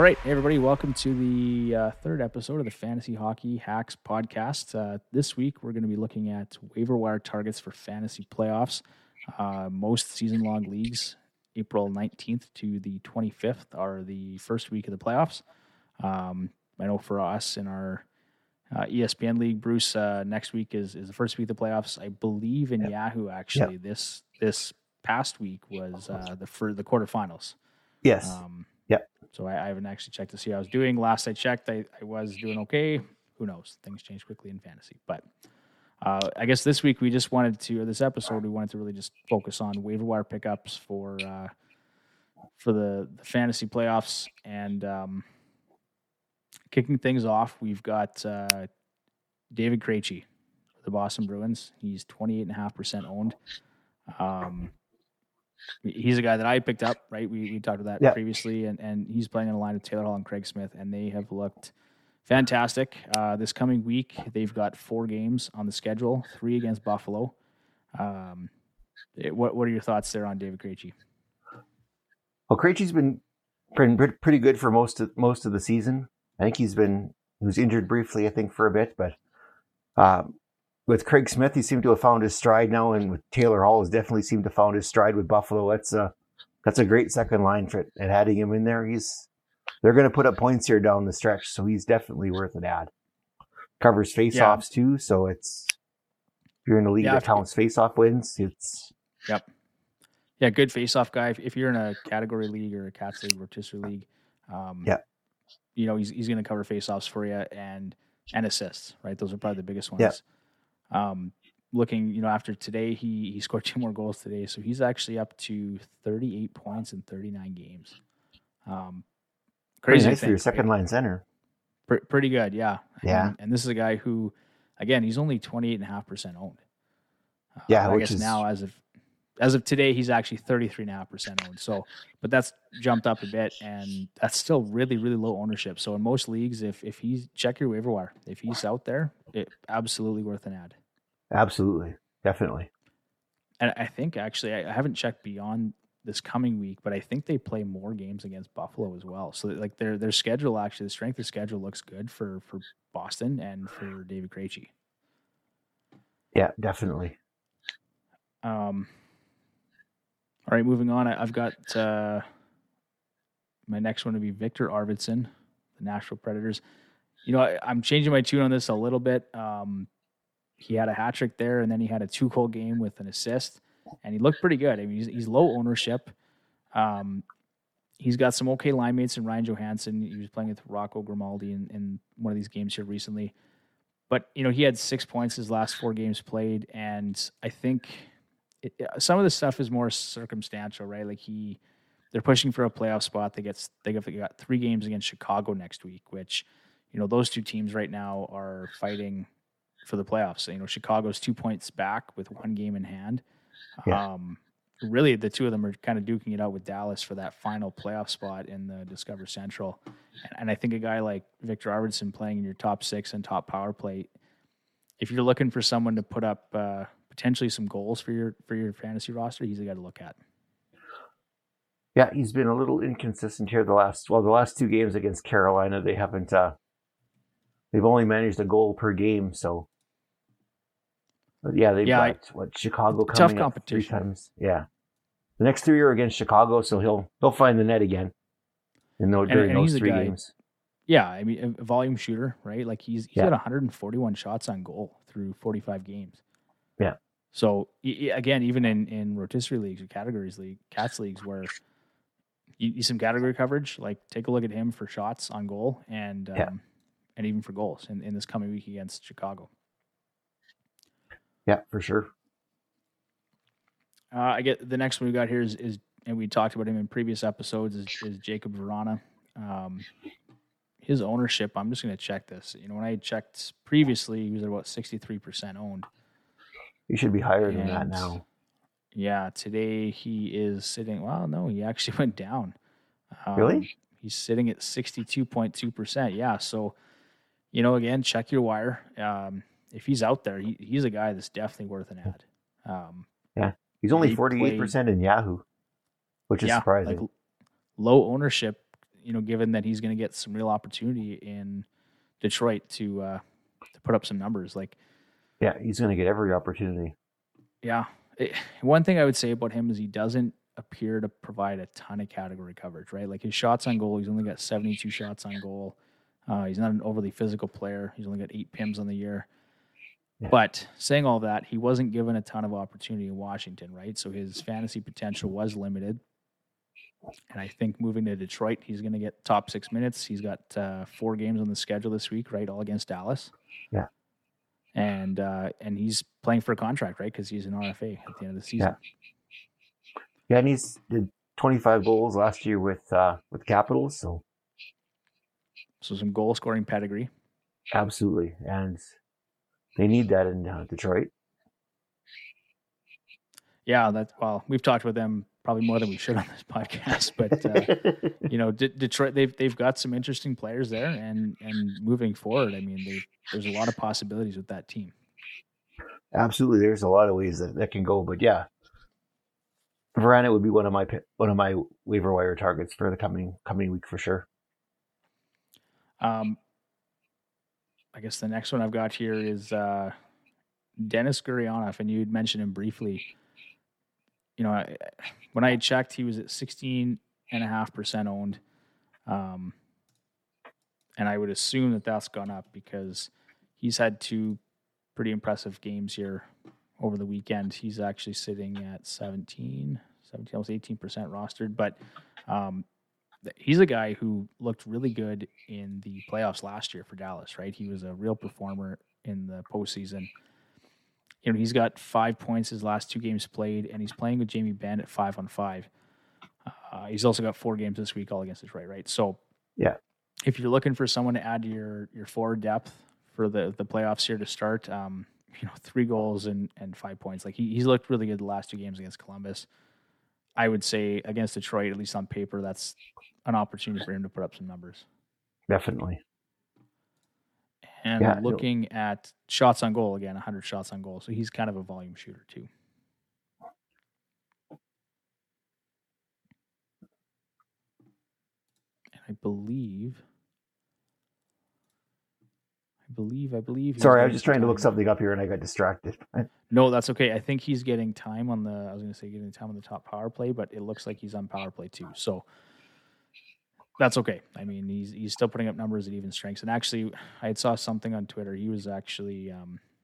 right, hey everybody, welcome to the third episode of the Fantasy Hockey Hacks podcast. This week, we're going to be looking at waiver wire targets for fantasy playoffs. Most season-long leagues, April 19th to the 25th, are the first week of the playoffs. I know for us in our ESPN league, Bruce, next week is the first week of the playoffs. I believe in Yahoo, actually, this past week was for the quarterfinals. Yes. So I haven't actually checked to see how I was doing. Last I checked, I was doing okay. Who knows? Things change quickly in fantasy. But I guess this week this episode, we wanted to really just focus on waiver wire pickups for the fantasy playoffs. And kicking things off, we've got David Krejci, the Boston Bruins. He's 28.5% owned. He's a guy that I picked up, right? We talked about that previously, and he's playing in a line of Taylor Hall and Craig Smith, and they have looked fantastic. This coming week, they've got 4 games on the schedule, 3 against Buffalo. What are your thoughts there on David Krejci? Well, Krejci's been pretty good for most of the season. I think he was injured briefly, I think, for a bit, but with Craig Smith, he seemed to have found his stride now, and with Taylor Hall, has definitely seemed to have found his stride with Buffalo. That's a great second line for it, and adding him in there, they're going to put up points here down the stretch, so he's definitely worth an add. Covers face-offs too, so if you're in a league that counts face-off wins, good face-off guy. If you're in a category league or a Cats league, rotisserie league, he's going to cover face-offs for you and assists, right? Those are probably the biggest ones. Yeah. Looking, after today, he scored 2 more goals today, so he's actually up to 38 points in 39 games. Crazy nice for your second line center. Pretty good, yeah. Yeah. And this is a guy who, again, he's only 28.5% owned. Which is now as of today, he's actually 33.5% owned. So, but that's jumped up a bit, and that's still really, really low ownership. So in most leagues, if he's check your waiver wire, if he's out there, it absolutely worth an add. Absolutely, definitely. And I think actually, I haven't checked beyond this coming week, but I think they play more games against Buffalo as well. So like their schedule, actually, the strength of schedule looks good for Boston and for David Krejci. Yeah, definitely. All right, moving on. I've got my next one to be Victor Arvidsson, the Nashville Predators. I'm changing my tune on this a little bit. He had a hat trick there, and then he had a 2-goal game with an assist, and he looked pretty good. I mean, he's low ownership. He's got some okay line mates in Ryan Johansson. He was playing with Rocco Grimaldi in one of these games here recently. But, he had 6 points his last 4 games played, and I think some of the stuff is more circumstantial, right? Like they're pushing for a playoff spot. They got 3 games against Chicago next week, which, those 2 teams right now are fighting for the playoffs. Chicago's 2 points back with 1 game in hand. Yeah. Really, the 2 of them are kind of duking it out with Dallas for that final playoff spot in the Discover Central. And I think a guy like Victor Arvidsson playing in your top 6 and top power play, if you're looking for someone to put up potentially some goals for your fantasy roster, he's a guy to look at. Yeah, he's been a little inconsistent here the last 2 games against Carolina. They haven't they've only managed a goal per game, so but they've got Chicago coming tough up competition 3 times. Yeah. The next 3 are against Chicago, so he'll find the net again during those 3 games. Yeah, I mean, a volume shooter, right? Like he's got 141 shots on goal through 45 games. Yeah. So again, even in rotisserie leagues or categories league, Cats leagues, where you need some category coverage, like take a look at him for shots on goal and even for goals in this coming week against Chicago. Yeah, for sure. I get the next one we got here is and we talked about him in previous episodes is Jacob Vrana. His ownership, I'm just going to check this. When I checked previously, he was at about 63% owned. He should be higher than that now. Yeah, today he is sitting. Well, no, he actually went down. Really? He's sitting at 62.2%. Yeah, so again, check your wire. If he's out there, he's a guy that's definitely worth an add. He's only 48% in Yahoo, which is surprising. Like low ownership. given that he's going to get some real opportunity in Detroit to put up some numbers. Like, yeah, he's going to get every opportunity. Yeah. One thing I would say about him is he doesn't appear to provide a ton of category coverage, right? Like his shots on goal, he's only got 72 shots on goal. He's not an overly physical player. He's only got 8 PIMs on the year. Yeah. But saying all that, he wasn't given a ton of opportunity in Washington, right? So his fantasy potential was limited. And I think moving to Detroit, he's going to get top 6 minutes. He's got 4 games on the schedule this week, right? All against Dallas. Yeah. And he's playing for a contract, right? Because he's an RFA at the end of the season. Yeah, and he's did 25 goals last year with Capitals, so some goal scoring pedigree. Absolutely, and they need that in Detroit. Yeah, we've talked with them probably more than we should on this podcast, but Detroit, they've got some interesting players there, and moving forward, I mean, there's a lot of possibilities with that team. Absolutely, there's a lot of ways that can go, but yeah, Vrana would be one of my waiver wire targets for the coming week for sure. I guess the next one I've got here is Denis Gurianov, and you had mentioned him briefly. When I had checked, he was at 16.5% owned. And I would assume that that's gone up because he's had 2 pretty impressive games here over the weekend. He's actually sitting at 17, almost 18% rostered. But he's a guy who looked really good in the playoffs last year for Dallas, right? He was a real performer in the postseason. He's got 5 points his last 2 games played, and he's playing with Jamie Benn at 5-on-5. He's also got 4 games this week, all against Detroit, right? So, yeah, if you're looking for someone to add to your forward depth for the playoffs here to start, 3 goals and 5 points. Like he's looked really good the last 2 games against Columbus. I would say against Detroit, at least on paper, that's an opportunity for him to put up some numbers. Definitely. And looking at shots on goal, again, 100 shots on goal. So he's kind of a volume shooter too. And I believe. Sorry, I was just trying to look something up here and I got distracted. No, that's okay. I think he's getting time on getting time on the top power play, but it looks like he's on power play too. So that's okay. I mean, he's still putting up numbers at even strengths. And actually, I saw something on Twitter. He was actually,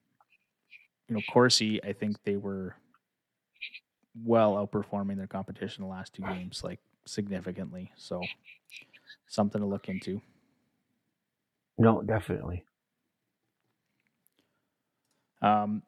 Corsi, I think they were well outperforming their competition the last 2 games, like significantly. So something to look into. No, definitely. I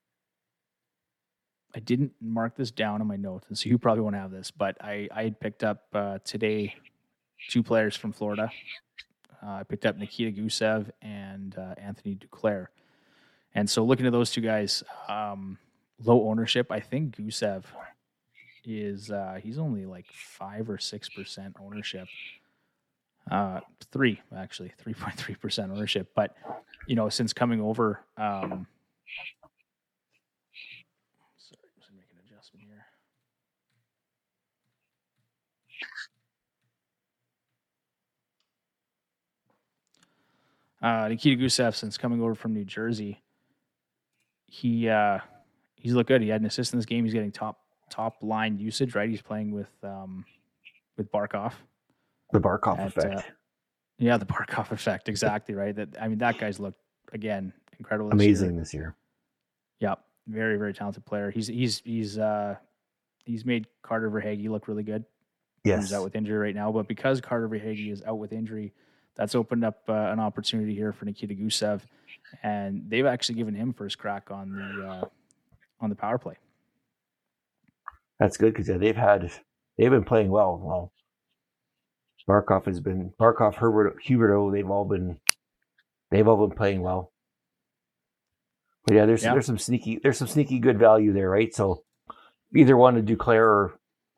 didn't mark this down in my notes, and so you probably won't have this, but I had picked up today 2 players from Florida. I picked up Nikita Gusev and Anthony Duclair. And so looking at those 2 guys, low ownership, I think Gusev is he's only like 5 or 6% ownership. 3.3% ownership. But, since coming over, sorry, just make an adjustment here. Nikita Gusev, since coming over from New Jersey, he's looked good. He had an assist in this game. He's getting top line usage, right? He's playing with Barkov. The Barkov effect. Yeah, the Barkov effect, exactly, right? That guy's looked, again, incredible. Amazing this year. Yeah, very, very talented player. He's made Carter Verhaeghe look really good. Yes. He's out with injury right now, but because Carter Verhaeghe is out with injury, that's opened up an opportunity here for Nikita Gusev, and they've actually given him first crack on the power play. That's good because they've been playing well. Well, Barkov, Huberdeau, they've all been playing well. But yeah, there's some sneaky good value there, right? So either one of Duclair or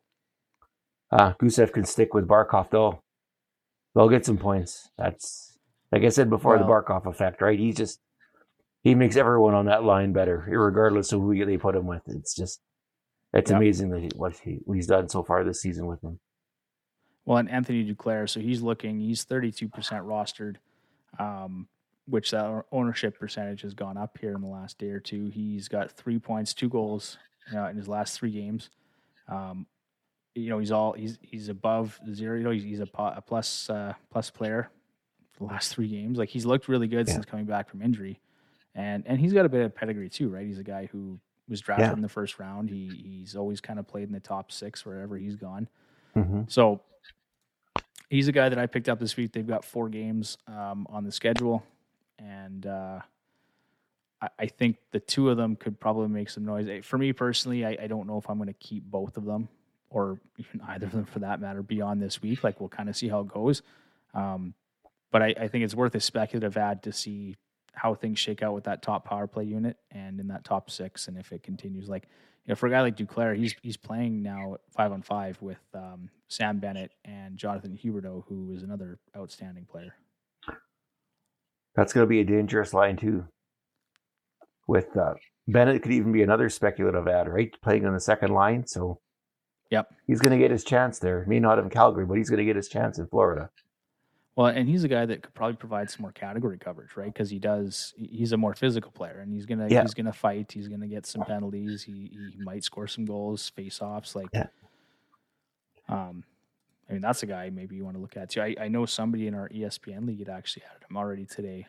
Gusev can stick with Barkov, though. They'll get some points. That's, like I said before, the Barkov effect, right? He makes everyone on that line better, regardless of who they put him with. It's amazing that what he's done so far this season with him. Well, and Anthony Duclair, so he's 32% rostered, which that ownership percentage has gone up here in the last day or two. He's got 3 points, 2 goals in his last 3 games. Um, he's above zero. He's a plus player for the last 3 games. Like he's looked really good since coming back from injury, and he's got a bit of pedigree too, right? He's a guy who was drafted in the first round. He's always kind of played in the top 6 wherever he's gone. Mm-hmm. So he's a guy that I picked up this week. They've got 4 games on the schedule, and I think the 2 of them could probably make some noise. For me personally, I don't know if I'm going to keep both of them, or even either of them for that matter, beyond this week. Like we'll kind of see how it goes. But I think it's worth a speculative ad to see how things shake out with that top power play unit and in that top 6, and if it continues. Like, for a guy like Duclair, he's playing now 5-on-5 with Sam Bennett and Jonathan Huberdeau, who is another outstanding player. That's going to be a dangerous line too. With Bennett could even be another speculative ad, right? Playing on the second line, so yep, he's going to get his chance there. May not in Calgary, but he's going to get his chance in Florida. Well, and he's a guy that could probably provide some more category coverage, right? Because he's a more physical player, and he's gonna fight. He's gonna get some penalties. He might score some goals, face-offs. Like, I mean, that's a guy maybe you want to look at too. I know somebody in our ESPN league had actually added him already today.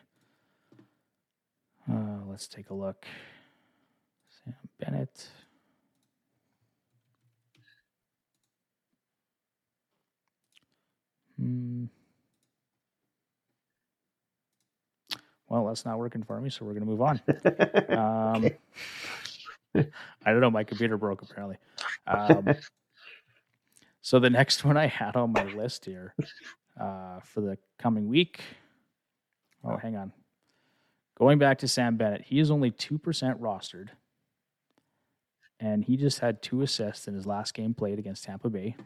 Let's take a look. Sam Bennett. Well, that's not working for me, so we're going to move on. I don't know. My computer broke, apparently. So the next one I had on my list here for the coming week. Oh, hang on. Going back to Sam Bennett, he is only 2% rostered, and he just had 2 assists in his last game played against Tampa Bay.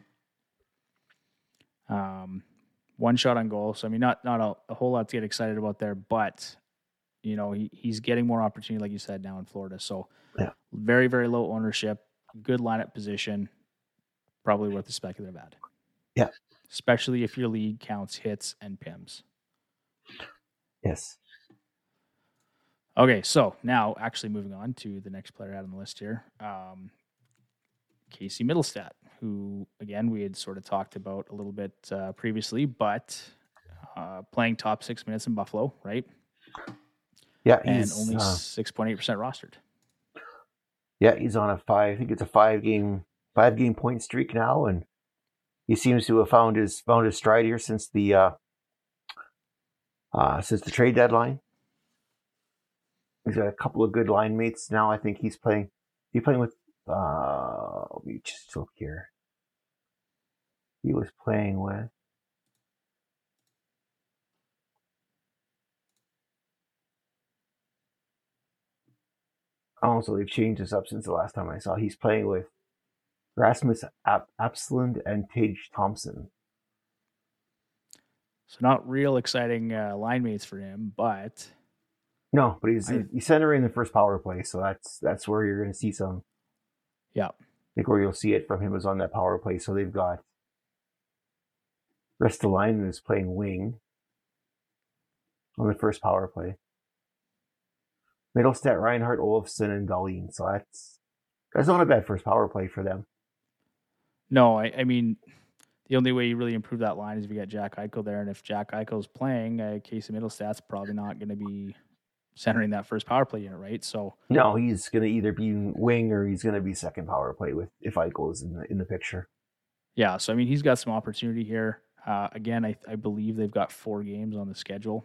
1 shot on goal. So, I mean, not a whole lot to get excited about there, but, he's getting more opportunity, like you said, now in Florida. So, very, very low ownership, good lineup position, probably worth a speculative ad. Yeah. Especially if your league counts hits and PIMs. Yes. Okay, so now actually moving on to the next player out on the list here, Casey Middlestat, who, again, we had sort of talked about a little bit previously, but playing top 6 minutes in Buffalo, right? Yeah, and only 6.8% rostered. Yeah, he's on I think it's a 5-game point streak now, and he seems to have found his stride here since the trade deadline. He's got a couple of good line mates now. I think he's playing with let me just look here. He was playing with so they've changed this up since the last time I saw. He's playing with Rasmus Abslund and Tage Thompson. So not real exciting line mates for him, but no, but he's centering the first power play, so that's where you're going to see some. Yeah, I think where you'll see it from him is on that power play. So they've got Ristolainen is playing wing on the first power play. Middlestat, Reinhardt, Olofsson, and Dahlin. So that's not a bad first power play for them. No, I mean, the only way you really improve that line is if you got Jack Eichel there, and if Jack Eichel's playing, Casey Middlestat's probably not going to be centering that first power play unit, right? So no, he's going to either be wing or he's going to be second power play if Eichel is in the picture. Yeah, so I mean, he's got some opportunity here. Again, I believe they've got 4 games on the schedule.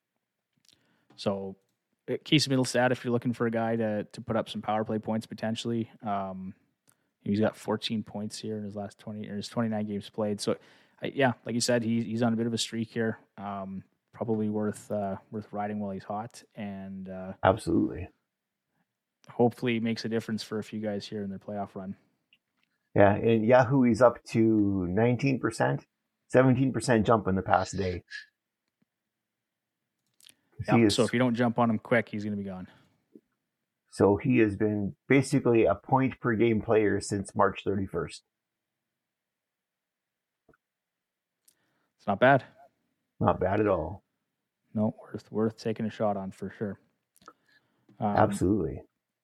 So Casey Middlestat, if you're looking for a guy to put up some power play points potentially, he's got 14 points here in his last 29 games played. So, like you said, he's on a bit of a streak here. Probably worth riding while he's hot, and absolutely, hopefully makes a difference for a few guys here in their playoff run. Yeah, and Yahoo, he's up to 19%, 17% jump in the past day. Yeah, so if you don't jump on him quick, he's going to be gone. So he has been basically a point per game player since March 31st. not bad. Not bad at all. No, worth taking a shot on for sure. Absolutely.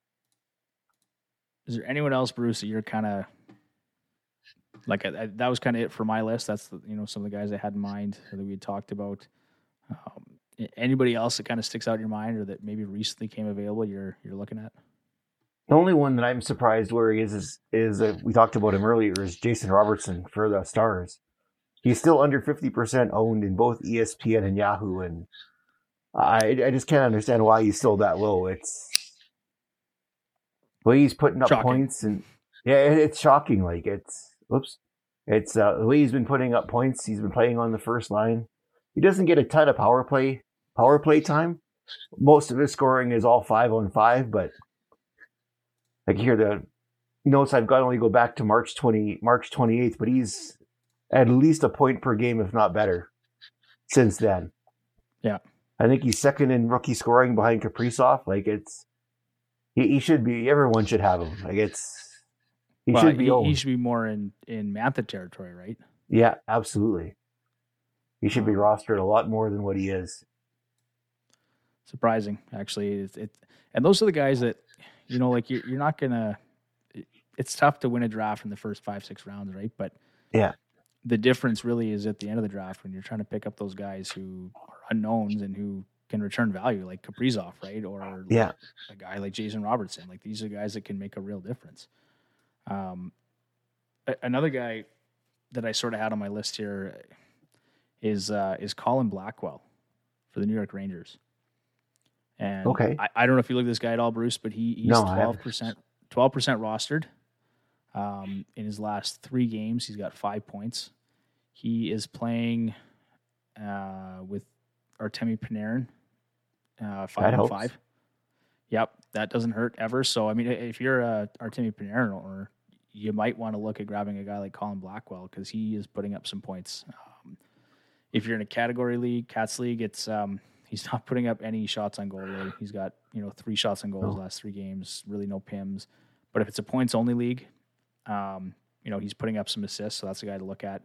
Is there anyone else, Bruce, that you're kind of like? That was kind of it for my list. That's some of the guys I had in mind that we had talked about. Anybody else that kind of sticks out in your mind, or that maybe recently came available? You're looking at. The only one that I'm surprised where he is we talked about him earlier, is Jason Robertson for the Stars. He's still under 50% owned in both ESPN and Yahoo, and I just can't understand why he's still that low. It's the way he's putting up points, and it's shocking. Like it's the way he's been putting up points. He's been playing on the first line. He doesn't get a ton of power play time. Most of his scoring is all 5-on-5, but like here the notes I've got only go back to March 28th, but he's at least a point per game, if not better, since then. Yeah. I think he's second in rookie scoring behind Kaprizov. Like he should be, everyone should have him. Like he should be owned. He should be more in Mantha territory, right? Yeah, absolutely. He should be rostered a lot more than what he is. Surprising, actually. And those are the guys that, like you're not gonna. It's tough to win a draft in the first 5-6 rounds, right? But yeah, the difference really is at the end of the draft when you're trying to pick up those guys who are unknowns and who can return value, like Kaprizov, right? Or a guy like Jason Robertson. Like these are guys that can make a real difference. Another guy that I sort of had on my list here is Colin Blackwell for the New York Rangers. And I don't know if you look at this guy at all, Bruce, but he's 12% rostered. In his last 3 games, he's got 5 points. He is playing with Artemi Panarin, 5-on-5. Yep, that doesn't hurt ever. So, I mean, if you're a Artemi Panarin owner, you might want to look at grabbing a guy like Colin Blackwell because he is putting up some points. If you're in a category league, Cats League, it's he's not putting up any shots on goal. Really. He's got 3 shots on goal his last 3 games. Really no PIMs. But if it's a points only league, he's putting up some assists, so that's a guy to look at.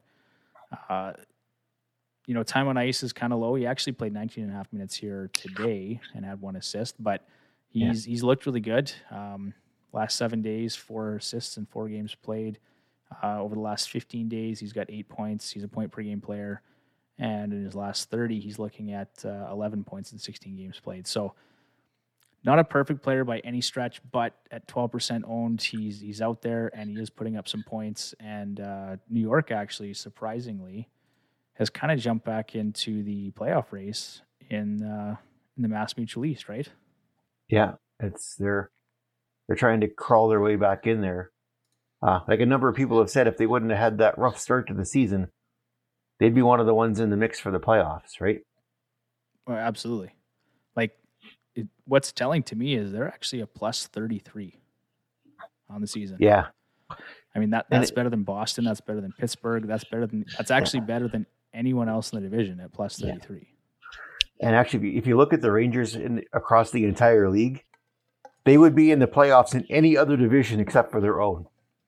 Time on ice is kind of low. He actually played 19 and a half minutes here today and had 1 assist, but he's looked really good. Last 7 days, 4 assists and 4 games played. Over the last 15 days, he's got 8 points. He's a point per game player. And in his last 30, he's looking at 11 points in 16 games played. So not a perfect player by any stretch, but at 12% owned, he's out there and he is putting up some points. And New York actually, surprisingly, has kind of jumped back into the playoff race in the Mass Mutual East, right? Yeah, they're trying to crawl their way back in there. Like a number of people have said, if they wouldn't have had that rough start to the season, they'd be one of the ones in the mix for the playoffs, right? Well, absolutely. Like, what's telling to me is they're actually a plus 33 on the season. Yeah. I mean, that's better than Boston. That's better than Pittsburgh. That's actually better than anyone else in the division at plus 33. Yeah. And actually, if you look at the Rangers across the entire league, they would be in the playoffs in any other division except for their own.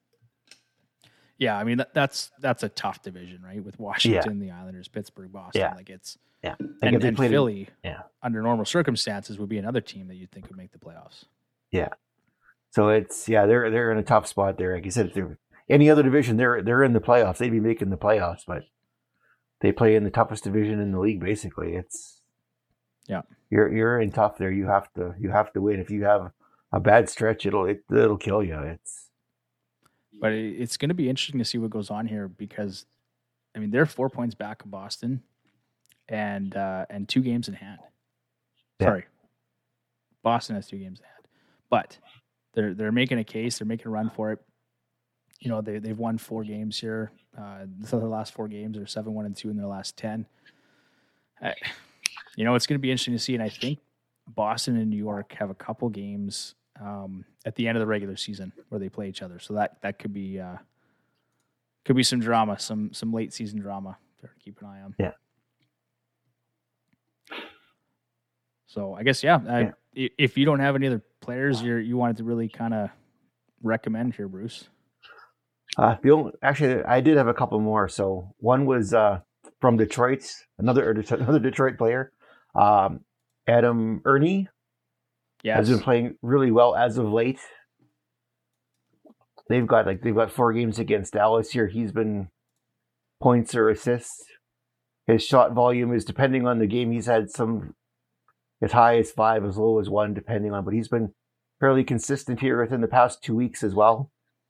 Yeah, I mean that's a tough division, right? With Washington, the Islanders, Pittsburgh, Boston, like it's and Philly. Under normal circumstances, would be another team that you'd think would make the playoffs. Yeah, so they're in a tough spot there. Like you said, if they're any other division, they're in the playoffs. They'd be making the playoffs, but they play in the toughest division in the league. Basically, you're in tough there. You have to win. If you have a bad stretch, it'll kill you. But it's going to be interesting to see what goes on here because, I mean, they're 4 points back of Boston, and 2 games in hand. Yeah. Sorry, Boston has 2 games in hand, but they're making a case. They're making a run for it. They've won 4 games here. So their last 4 games are 7-1-2 in their last 10. It's going to be interesting to see, and I think Boston and New York have a couple games at the end of the regular season where they play each other. So that could be some drama, some late season drama to keep an eye on. Yeah. So I guess, if you don't have any other players you wanted to really kind of recommend here, Bruce. Actually, I did have a couple more. So one was from Detroit, another Detroit player, Adam Ernie, has been playing really well as of late. They've got 4 games against Dallas here. He's been points or assists. His shot volume is, depending on the game, he's had some as high as 5, as low as 1, depending on. But he's been fairly consistent here within the past 2 weeks as well.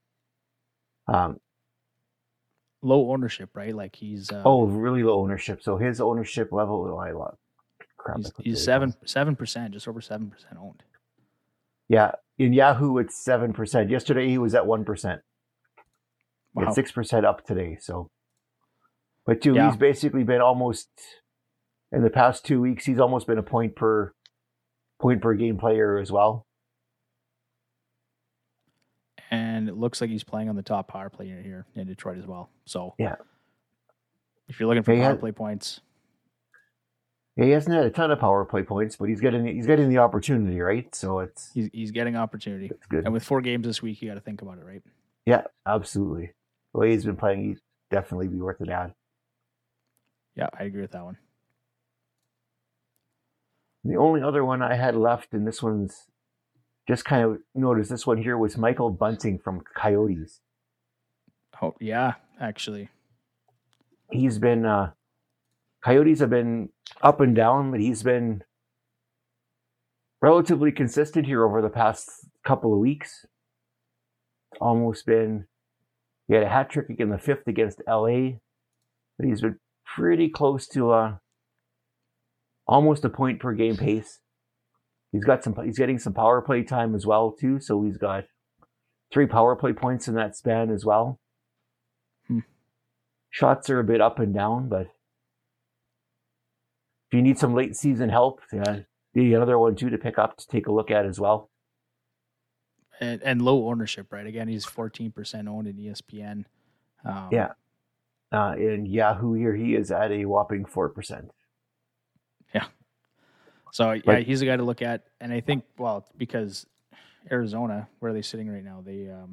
Low ownership, right? Like he's really low ownership. So his ownership level, he's 7%, just over 7% owned. Yeah, in Yahoo it's 7%. Yesterday he was at 1%. Wow. 6% up today. So, but he's basically been almost, in the past 2 weeks, he's almost been a point per game player as well. And it looks like he's playing on the top power play unit here in Detroit as well. So yeah, if you're looking for power play points, he hasn't had a ton of power play points, but he's getting the opportunity, right? So he's getting opportunity. It's good. And with 4 games this week, you got to think about it, right? Yeah, absolutely. The way he's been playing, he'd definitely be worth an ad. Yeah, I agree with that one. The only other one I had left, and this one's just kind of noticed, this one here was Michael Bunting from Coyotes. Oh, yeah, actually. He's been, Coyotes have been up and down, but he's been relatively consistent here over the past couple of weeks. Almost been, he had a hat trick in the 5th against LA, but he's been pretty close to almost a point per game pace. He's getting some power play time as well too, so he's got 3 power play points in that span as well. Shots are a bit up and down, but if you need some late season help, be another one too to pick up to take a look at as well. And low ownership, right? Again, he's 14% owned in ESPN. In Yahoo here, he is at a whopping 4%. Yeah. So yeah, he's a guy to look at, and I think because Arizona, where are they sitting right now?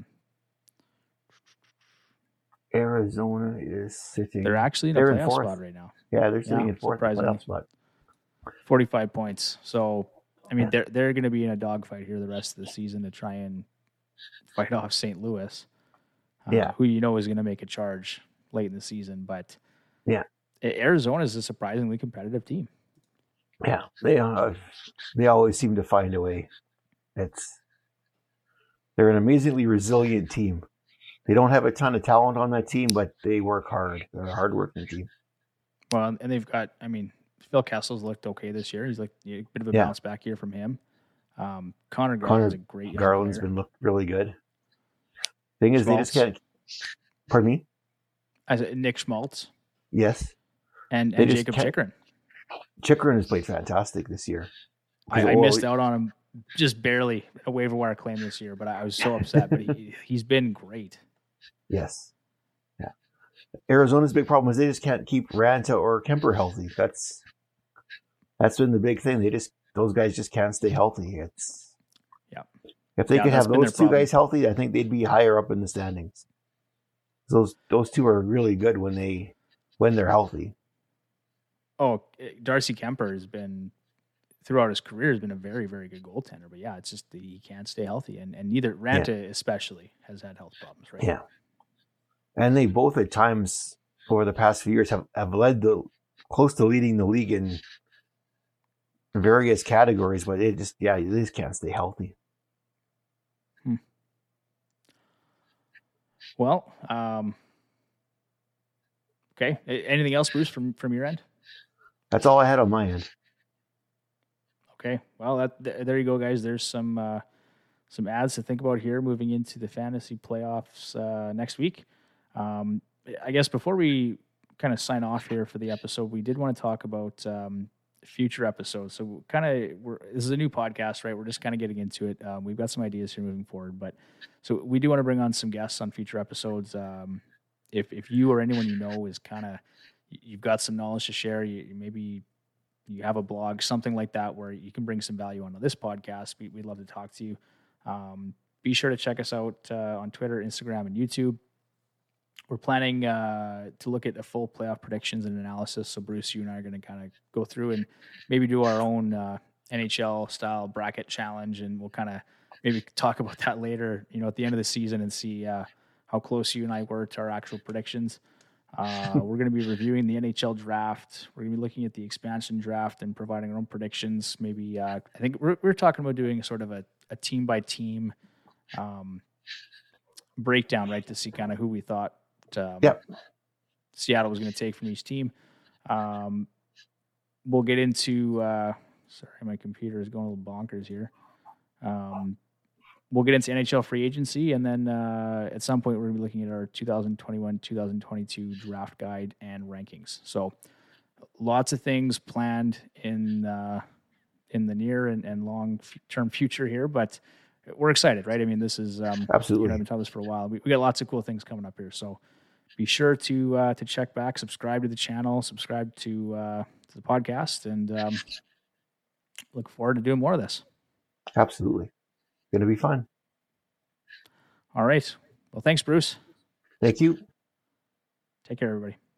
Arizona is sitting. They're actually in a playoff spot right now. Yeah, they're sitting in 4th playoff spot. 45 points. So I mean, they're going to be in a dogfight here the rest of the season to try and fight off St. Louis, who is going to make a charge late in the season. But Arizona is a surprisingly competitive team. Yeah, they always seem to find a way. They're an amazingly resilient team. They don't have a ton of talent on that team, but they work hard. They're a hard-working team. Well, and they've got, Phil Kessel's looked okay this year. He's like a bit of a bounce back year from him. Connor Garland's a great Garland's player. Been looked really good. Thing is, Schmaltz. They just can't. Pardon me? Nick Schmaltz. Yes. And Jacob Chychrun. Chychrun has played fantastic this year. I missed out on him just barely, a waiver wire claim this year, but I was so upset. But he's been great. Yes. Yeah. Arizona's big problem is they just can't keep Ranta or Kemper healthy. That's been the big thing. Those guys just can't stay healthy. If they could have those 2 guys healthy, I think they'd be higher up in the standings. Those 2 are really good when they're healthy. Oh, Darcy Kemper has been, throughout his career, has been a very, very good goaltender. But it's just that he can't stay healthy. And neither Ranta especially has had health problems, right? Yeah. And they both at times over the past few years have led close to leading the league in various categories, but they just can't stay healthy. Well, okay. Anything else, Bruce, from your end? That's all I had on my end. Okay. Well, there you go, guys. There's some ads to think about here moving into the fantasy playoffs next week. I guess before we kind of sign off here for the episode, we did want to talk about future episodes. So this is a new podcast, right? We're just kind of getting into it. We've got some ideas here moving forward, but so we do want to bring on some guests on future episodes. If you or anyone you know is you've got some knowledge to share, maybe you have a blog, something like that, where you can bring some value onto this podcast, we'd love to talk to you. Be sure to check us out on Twitter, Instagram, and YouTube. we're planning to look at the full playoff predictions and analysis. So Bruce, you and I are going to kind of go through and maybe do our own NHL style bracket challenge, and we'll kind of maybe talk about that later, at the end of the season, and see how close you and I were to our actual predictions. We're going to be reviewing the NHL draft. We're going to be looking at the expansion draft and providing our own predictions. Maybe I think we're talking about doing sort of a team by team breakdown, right, to see kind of who we thought Seattle was going to take from each team. We'll get into sorry, my computer is going a little bonkers here. We'll get into NHL free agency, and then at some point we're going to be looking at our 2021-2022 draft guide and rankings. So lots of things planned in the near and long-term future here, but we're excited, right? I mean, this is absolutely. I've been telling this for a while. We got lots of cool things coming up here, so be sure to check back, subscribe to the channel, subscribe to the podcast, and look forward to doing more of this. Absolutely. Going to be fun. All right. Well, thanks, Bruce. Thank you. Take care, everybody.